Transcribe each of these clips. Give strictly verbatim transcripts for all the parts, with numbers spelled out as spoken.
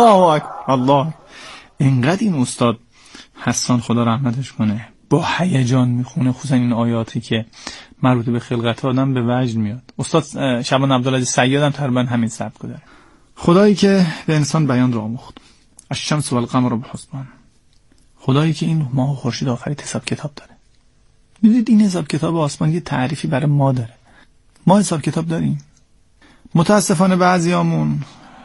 الله الله. اینقدر این استاد حسان خدا رحمتش کنه با هیجان میخونه، خصوصا این آیاتی که مربوط به خلقت آدم به وجد میاد. استاد شعبان عبدالعزیز صیاد هم تقریبا همین سبک داره. خدایی که به انسان بیان را آموخت، الشمس و القمر بحسبان. خدایی که این ماه و خورشید آفرید حساب کتاب داره. میدونید این حساب کتاب آسمان یه تعریفی برای ما داره. ما حساب کتاب داریم؟ متاسفانه بعضیامون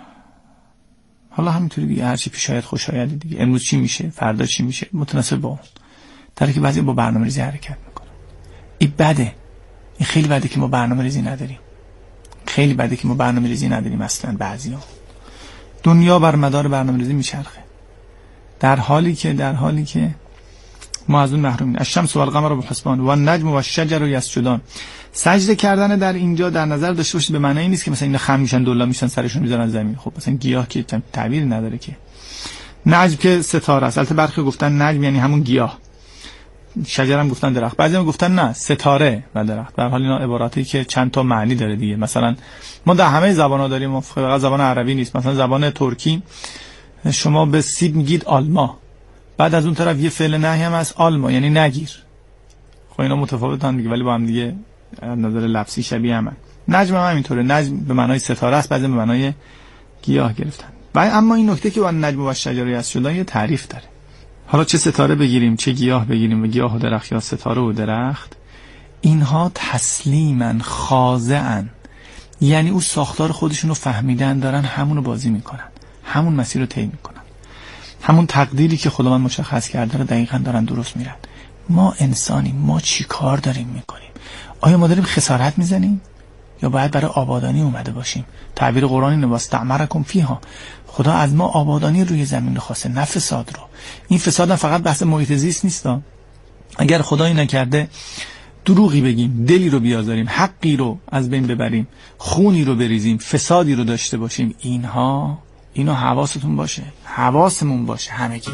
حالا همینطوری دیگه، هرچی پیش آید خوش آید دیگه، امروز چی میشه فردا چی میشه متناسب با اون، در که بعضی با برنامه‌ریزی حرکت میکنن. این بده، این خیلی بده که ما برنامه‌ریزی نداریم، خیلی بده که ما برنامه‌ریزی نداریم. اصلا بعضیا دنیا بر مدار برنامه‌ریزی میچرخه، در حالی که در حالی که ما از اون محرومیم. الشمس و القمر بحسبان و النجم و الشجر یسجدان. سجده کردن در اینجا در نظر داشته باشید به معنی این نیست که مثلا اینا خم میشن دلا میشن سرشون میذارن زمین. خب مثلا گیاه که تعبیر نداره که. نجم که ستاره است، البته برخی گفتن نجم یعنی همون گیاه، شجر هم گفتن درخت، بعضی هم گفتن نه ستاره و درخت. به هر حال اینا عباراتی که چند تا معنی داره دیگه. مثلا ما در همه زبانا داریم، فقط زبان عربی نیست. مثلا زبان ترکی شما به سیب میگید آلما، بعد از اون طرف یه فعل نهی هم هست آلما یعنی نگیر. خب اینا متفاوتن دیگه ولی با هم دیگه از نظر لفظی شبیه همن. نجم هم همینطوره، نجم به معنای ستاره است، بعضی به معنای گیاه گرفتن. و اما این نکته که با نجم و شجر یسجدان یه تعریف داره. حالا چه ستاره بگیریم چه گیاه بگیریم، و گیاه و درخت یا ستاره و درخت، اینها تسلیمن خاضعن، یعنی او ساختار خودشون رو فهمیدن، دارن همون رو بازی میکنن، همون مسیر رو طی میکنن، همون تقدیری که خداوند مشخص کرده رو دقیقاً دارن درست میرن. ما انسانیم، ما چی کار داریم میکنیم؟ آیا ما داریم خسارت میزنیم یا باید برای آبادانی اومده باشیم؟ تعبیر قرآن اینه واستعمرکم فیها. خدا از ما آبادانی روی زمین رو خواسته، نه فساد رو. این فساد هم فقط بحث محیط زیست نیست. اگر خدایی نکرده دروغی بگیم، دلی رو بیازاریم، حقی رو از بین ببریم، خونی رو بریزیم، فسادی رو داشته باشیم، اینها اینو حواستون باشه، حواسمون باشه همگی.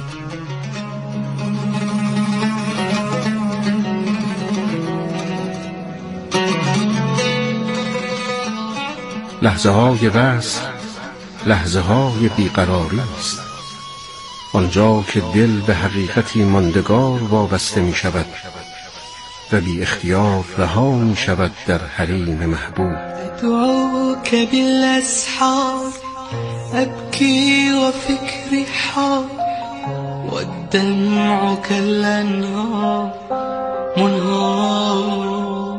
لحظه های وصل لحظه های بیقراری است، آنجا که دل به حقیقتی ماندگار وابسته می شود و بی اختیار رها می شود در حریم محبوب. دعوك بالأسحار أبكي وفكري حار والدمع كالأنهار منهار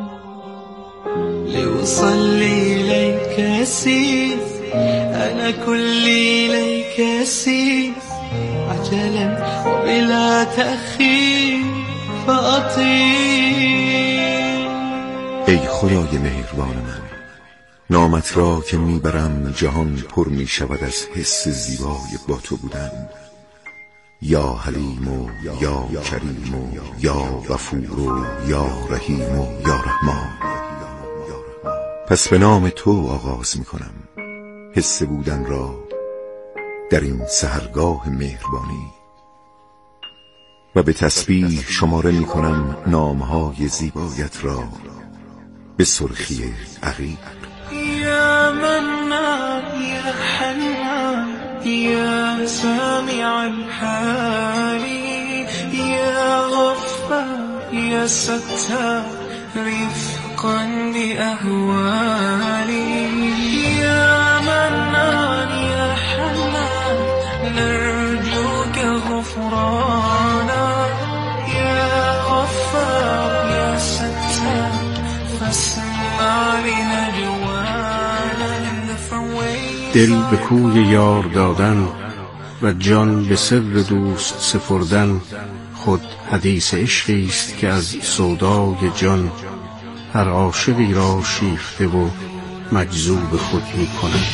لأصلي إليك أسير أنا كلي إليك أسير عجلا وبلا تأخير فأطير. ای خدای مهربان من، نامت را که میبرم جهان پر میشود از حس زیبای با تو بودن. یا حلیم و یا کریم و یا غفور و یا رحیم و یا رحمان. پس به نام تو آغاز میکنم حس بودن را در این سحرگاه مهربانی و به تسبیح شماره میکنم نامهای زیبایت را به سرخی عقیق. یا منان یا حنان یا سامع الحال یا غفار یا ستار رفقا بأهوالي يا منان يا حنان نرجوك غفرانا يا غفار يا ستار فاسمع لنجوانا. دل به کوی یار دادن و جان به سر دوست سپردن خود حدیث عشقی است که از سودای جان هر عاشقی را شیفته و مجذوب خود می کند.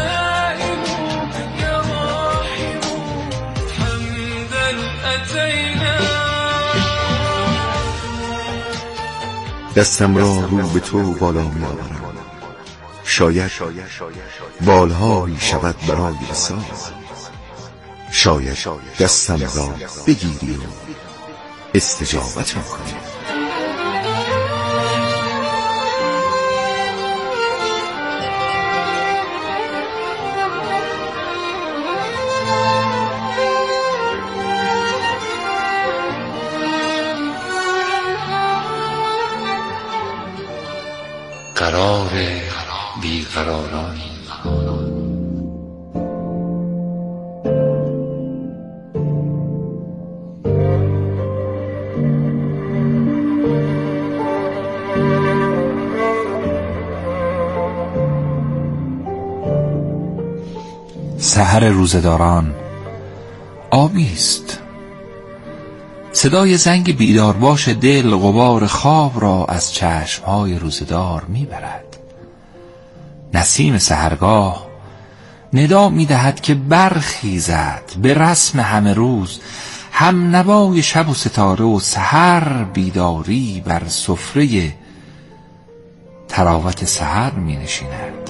أتينا دستم را رو به تو بالا می آورم. شاید بالهایی شود برای وصال، شاید دستم را بگیری و استجابتم کنی. قرار بیقراران. سحر روزداران آبی است. صدای زنگ بیدارباش دل غبار خواب را از چشمهای روزدار میبرد. نسیم سحرگاه ندا میدهد که برخیزد به رسم همه روز، هم نوای شب و ستاره و سحر بیداری بر سفره تراوت سحر می نشیند.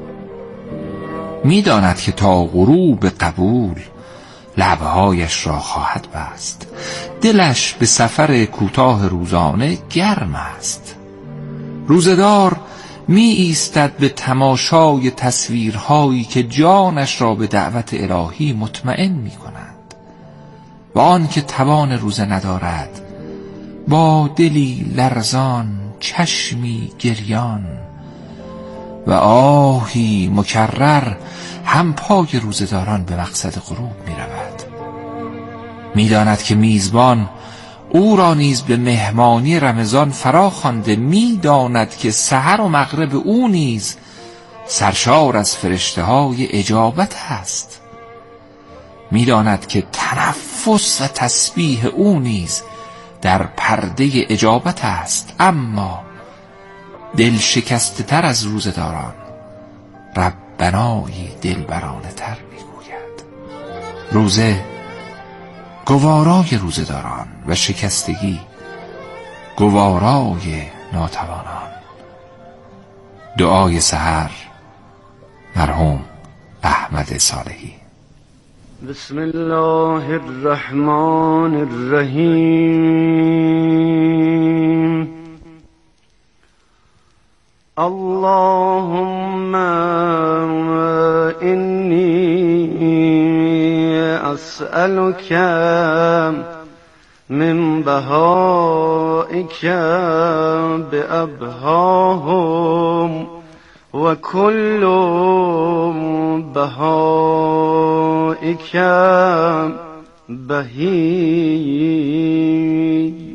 می داند که تا غروب قبول لبهایش را خواهد بست. دلش به سفر کوتاه روزانه گرم است. روزدار می ایستد به تماشای تصویرهایی که جانش را به دعوت الهی مطمئن می کنند. و آن که توان روزه ندارد با دلی لرزان، چشمی گریان و آهی مکرر هم پای روزداران به مقصد غروب می رود. می داند که میزبان او را نیز به مهمانی رمضان فرا خوانده. می داند که سحر و مغرب او نیز سرشار از فرشته های اجابت است. می داند که تنفس و تسبیح او نیز در پرده اجابت است. اما دل شکسته تر از روزداران ربنایی دلبرانه تر می گوید. روزه گوارای روزداران و شکستگی گوارای ناتوانان. دعای سحر، مرحوم احمد صالحی. بسم الله الرحمن الرحیم. اللهم إني أسألك من بهائك بأبهاهم وكل بهائك بهي.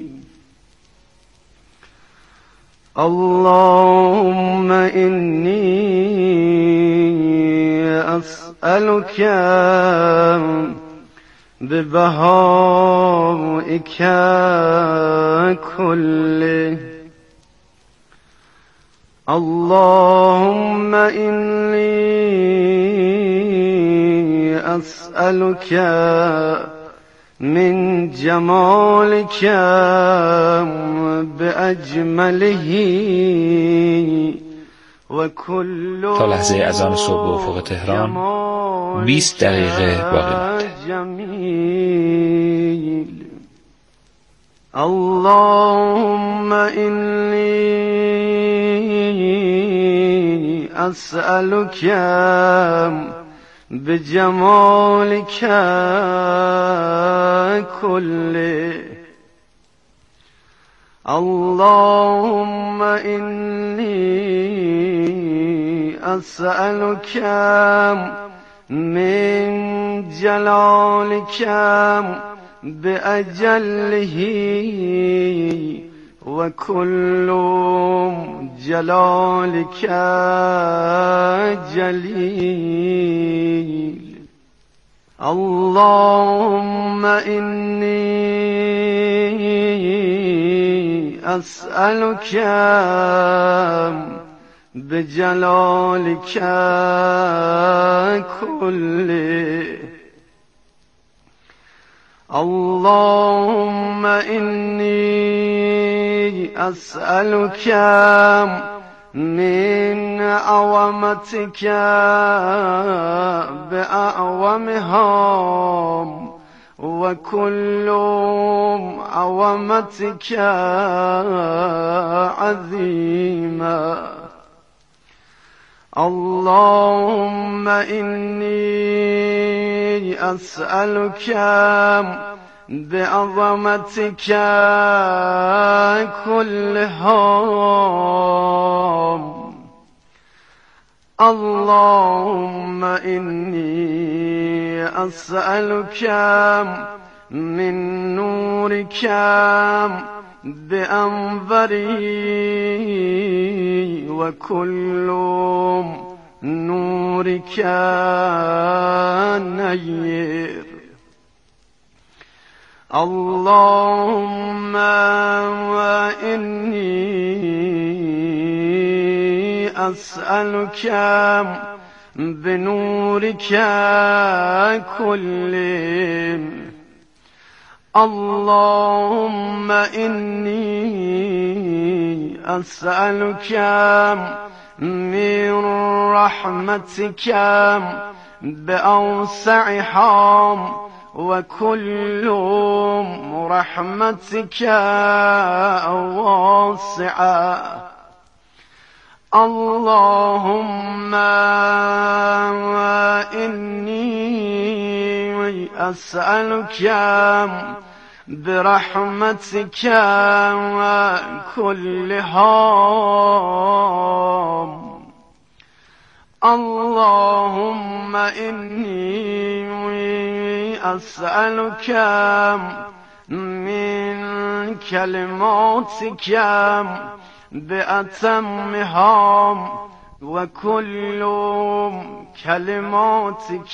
اللهم إني أسألك ببهائك كله. اللهم إني أسألك من جمالك بأجمله وكل. تا لحظه اذان صبح به افق تهران بیست دقیقه باقی مانده. اللهم إني أسألك بجمالك كله. اللهم إني أسألك من جلالك بأجله وكل جلالك جليل. اللهم إني أسألك بجلالك كله. اللهم إني أسألك من عظمتك بأعظمها وكل عظمتك عظيما. اللهم إني أسألك بعظمتك كلها. اللهم إني أسألك من نورك بأنظري وكل نورك نير. اللهم إني أسألك بنورك كله. اللهم إني أسألك من رحمتك بأوسعها وكل رحمتك واسعة. اللهم إني أسألك برحمتك كلها. اللهم إني أسألك من كلماتك بأتمها وكل كلماتك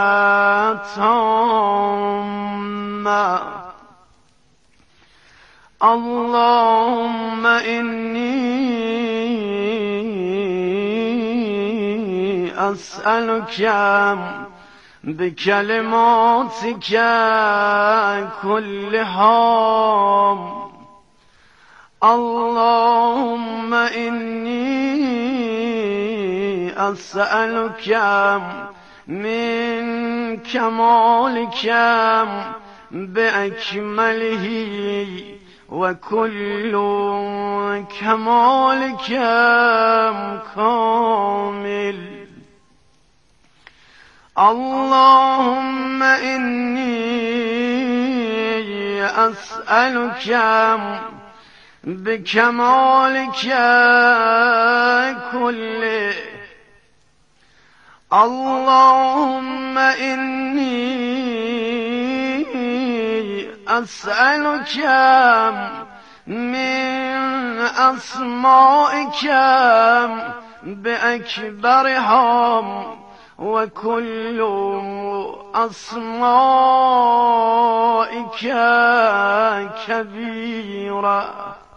تامة. اللهم إني أسألك بكلماتك كلها. اللهم إني أسألك من كمالك بأكمله وكل كمالك كامل. اللهم إني أسألك بكمالك كله. اللهم إني أسألك من أسمائك بأكبرها وكل أسمائك كبيرة.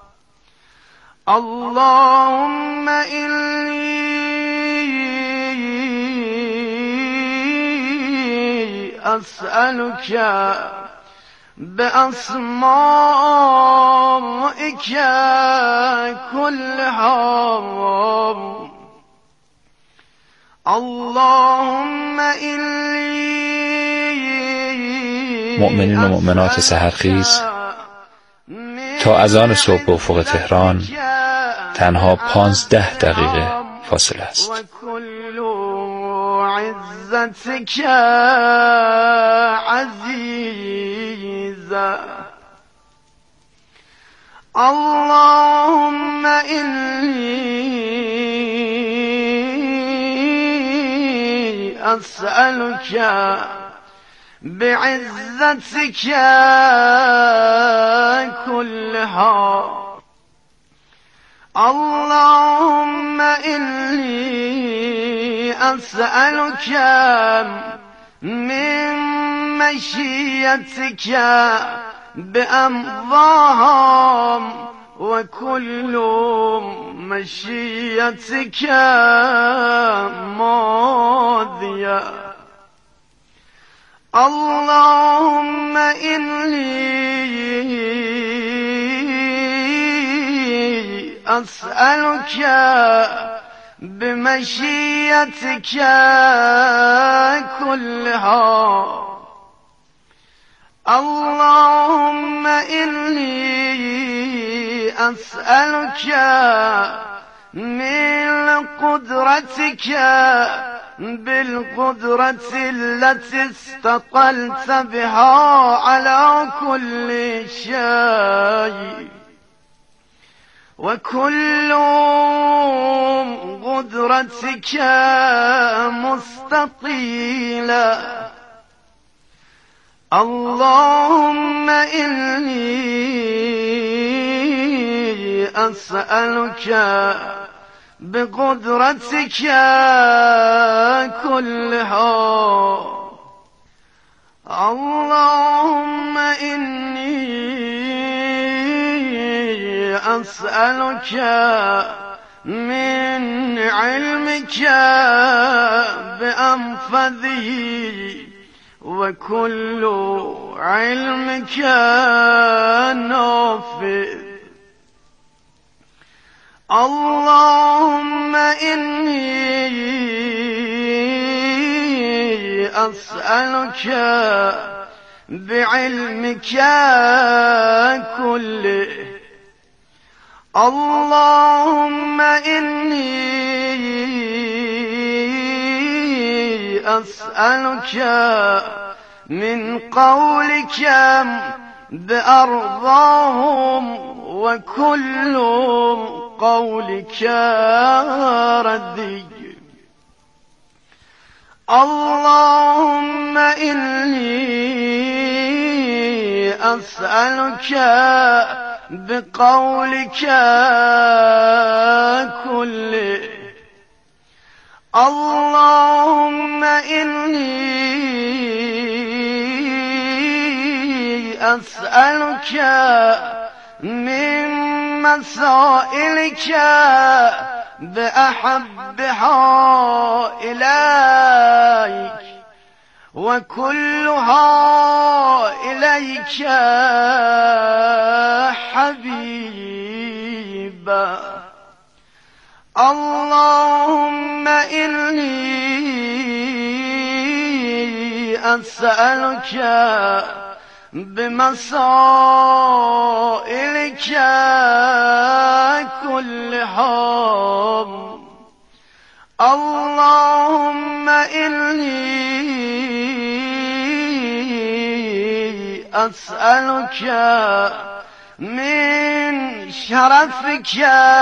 اللهم إني أسألك بأسمائك كلها. اللهم إني مؤمنین و مؤمنات سحرخیز، تا اذان صبح به افق تهران تنها پانزده دقیقه فاصله است. عزتك عزيزا. اللهم إني أسألك بعزتك كلها. اللهم إني أسألك من مشيتك بأمضاها وكل مشيتك ماضية. اللهم إني أسألك بمشيتك كلها اللهم إني أسألك من قدرتك بالقدرة التي استقلت بها على كل شيء وكل قدرتك مستطيلة اللهم إني أسألك بقدرتك كلها اللهم إني أسألك من علمك بأنفذه وكل علمك نافذ اللهم إني أسألك بعلمك كله اللهم إني أسألك من قولك بأرضاهم وكل قولك ردي اللهم إني أسألك بقولك كله اللهم إني أسألك من مسائلك بأحبها إليك وكلها إليك حبيبا اللهم إني أسألك بمسائلك كلها اللهم إني أسألك من شرفك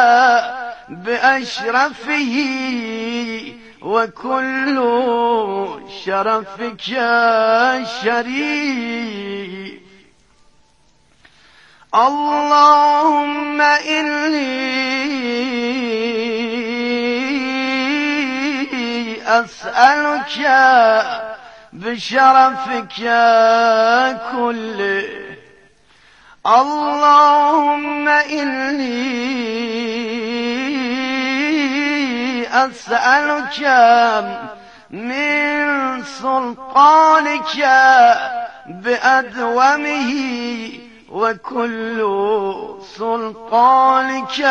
بأشرفه وكل شرفك شريف اللهم إني أسألك بشرفك كله اللهم إني أسألك من سلطانك بأدومه وكل سلطانك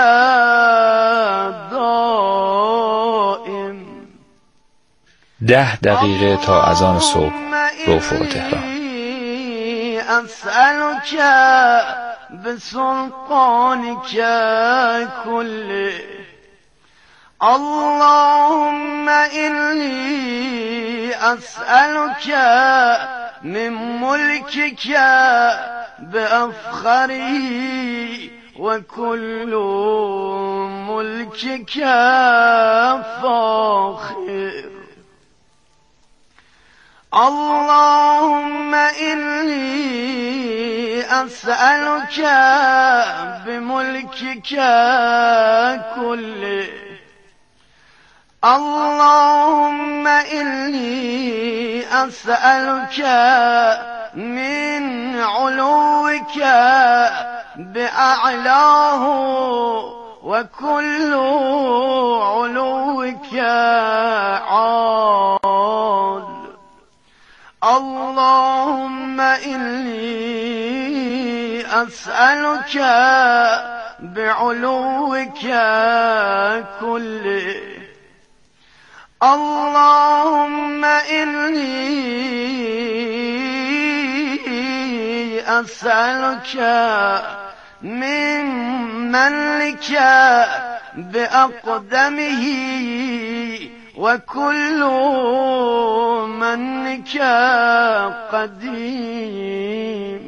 دائم. ده دقیقه تا اذان صبح به افق تهران. أسألك بسلطانك كله اللهم إني أسألك من ملكك بأفخره وكل ملكك فاخر اللهم إني أسألك بملكك كله اللهم إني أسألك من علوك بأعلاه وكل علوك عال اللهم إني أسألك بعلوك كله اللهم إني أسألك من منك بأقدمه وكل منك قديم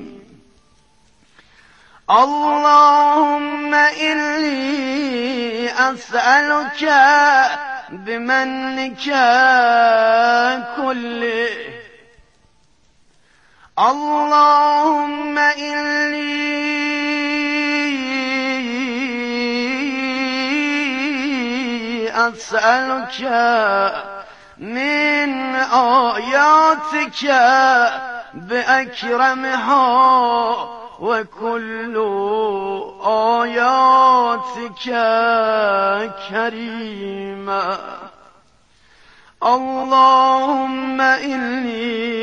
اللهم إني أسألك بمنك كله اللهم إني أسألك من آياتك بأكرمها وكل آياتك كريمة اللهم إني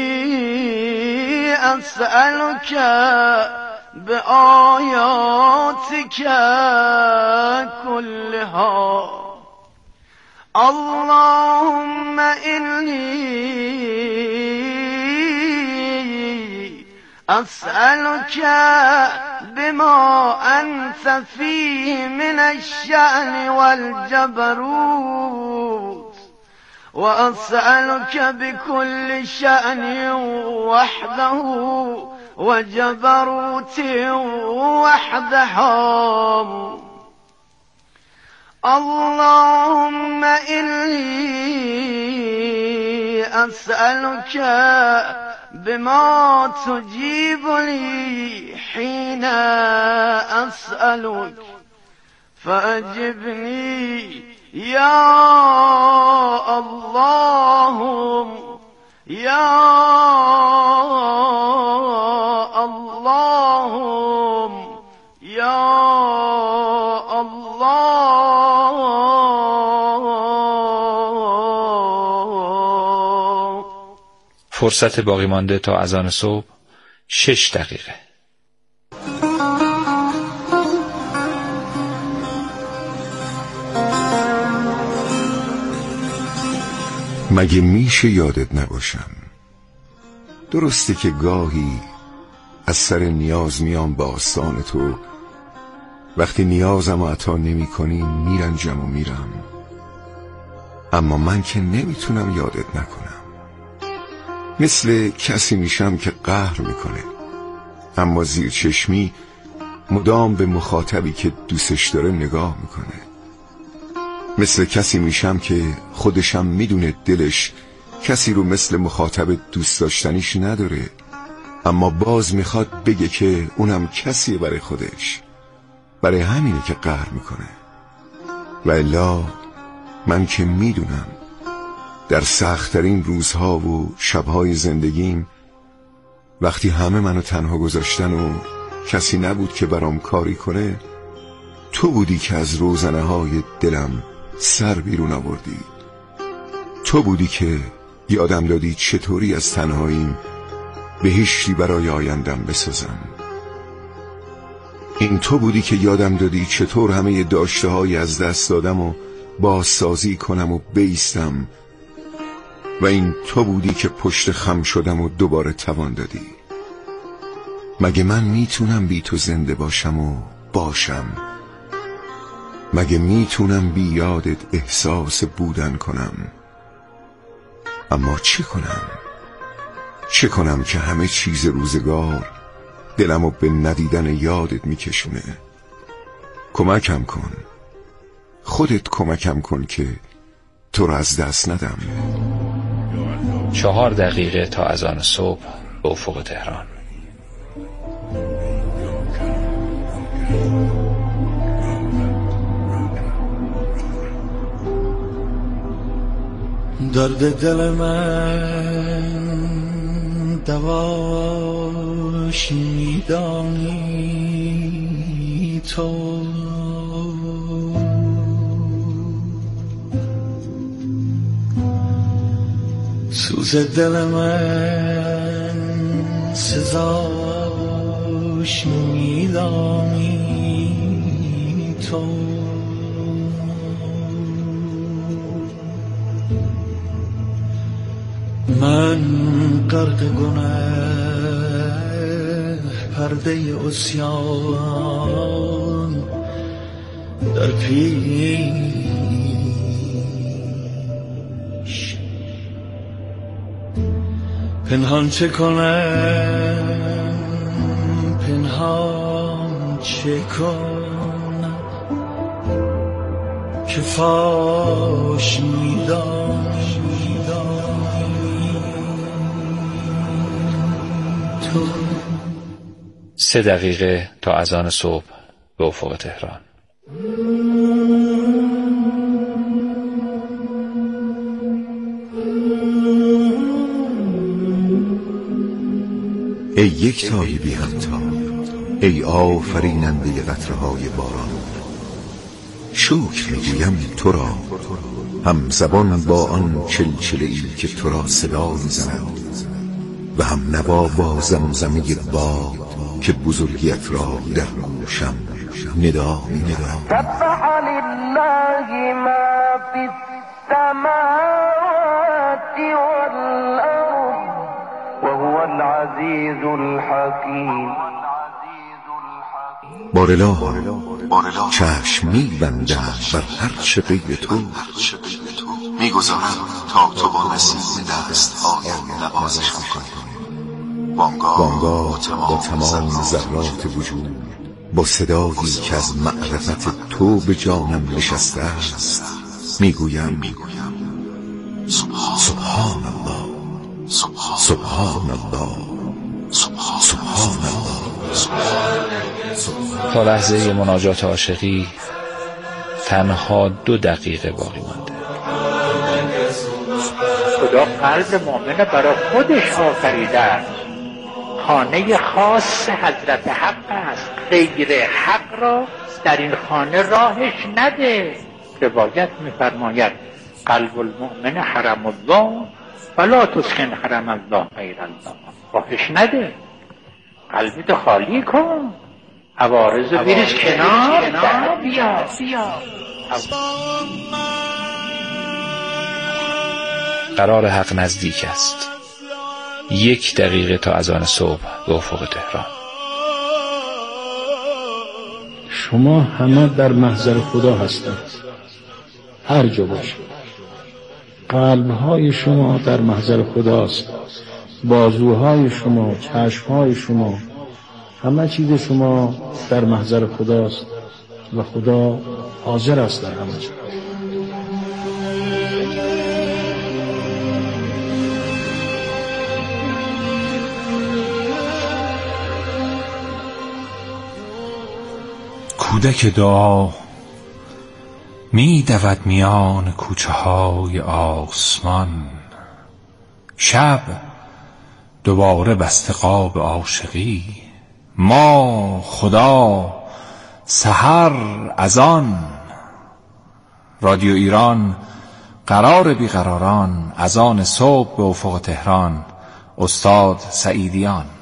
أسألك بآياتك كلها اللهم إني أسألك بما أنت فيه من الشأن والجبروت وأسألك بكل شأن وحده وجبروت وحده اللهم إني أسألك بما تجيب لي حين أسألك فأجبني يا الله يا الله يا الله. فرصت باقی مانده تا اذان صبح شش دقیقه. مگه میشه یادت نباشم؟ درسته که گاهی از سر نیاز میام با آستان تو، وقتی نیازم رو عطا نمی کنی میرنجم و میرم، اما من که نمیتونم یادت نکنم. مثل کسی میشم که قهر میکنه اما زیر چشمی مدام به مخاطبی که دوستش داره نگاه میکنه. مثل کسی میشم که خودشم میدونه دلش کسی رو مثل مخاطب دوست داشتنیش نداره، اما باز میخواد بگه که اونم کسیه برای خودش، برای همینه که قهر میکنه. و الا من که میدونم در سخت‌ترین روزها و شبهای زندگیم، وقتی همه منو تنها گذاشتن و کسی نبود که برام کاری کنه، تو بودی که از روزنه های دلم سر بیرون آوردی. تو بودی که یادم دادی چطوری از تنهاییم بهشتی برای آیندم بسازم. این تو بودی که یادم دادی چطور همه داشته های از دست دادم و بازسازی کنم و بیستم. و این تو بودی که پشت خم شدم و دوباره توان دادی. مگه من میتونم بی تو زنده باشم و باشم؟ مگه میتونم بی یادت احساس بودن کنم؟ اما چه کنم؟ چه کنم که همه چیز روزگار دلمو به ندیدن یادت میکشونه؟ کمکم کن، خودت کمکم کن که تو رو از دست ندم. چهار دقیقه تا اذان صبح به افق تهران. درد دل من دواش میدانی تو، سوز دل من سزاش میدانی تو من غرق گناه پرده عصیان در پیش پنهان چه کنم پنهان چه کنم که فاش میدانی تو. سه دقیقه تا اذان صبح به افق تهران. ای یک تای بی همتا، ای آفریننده قطره‌های باران، شکر میگویم تو را هم زبان با آن چلچله‌ای که تو را صدا می‌زند و هم نوا با زمزمه باد که بزرگیت را در گوشم ندا می‌دهد. سبح لله ما فی السماوات والارض وهو العزیز الحکیم. بارلا چشم می‌بندم بر هر چه غیر تو، می‌گذارم تا تو با نسیم دست‌هایم نوازش کنی. وانگاه با تمام ذرات وجود، با صدایی که از معرفت تو به جانم نشسته است، میگویم سبحان الله، سبحان الله، سبحان الله. تا لحظه مناجات عاشقی تنها دو دقیقه باقی مانده. خدا قلب مؤمن برای خودش آفریده است. خانه خاص حضرت حق است، غیر حق را در این خانه راهش نده. روایت می‌فرماید قلب المؤمن حرم الله ولا تسکن حرم الله غیر الله. راهش نده، قلبت خالی کن، عوارض رو بریز کنار، در بیا بیا. قرار حق نزدیک است. یک دقیقه تا اذان صبح به افق تهران. شما همه در محضر خدا هستند، هر جا باشید. قلب‌های شما در محضر خداست، بازوهای شما، چشم‌های شما، همه چیز شما در محضر خداست و خدا حاضر است در همه جا. کودک دعا می دود میان کوچه های آسمان، شب دوباره بسته قاب عاشقی، ما خدا سحر اذان. رادیو ایران، قرار بیقراران، اذان صبح به افق تهران. استاد سعیدیان.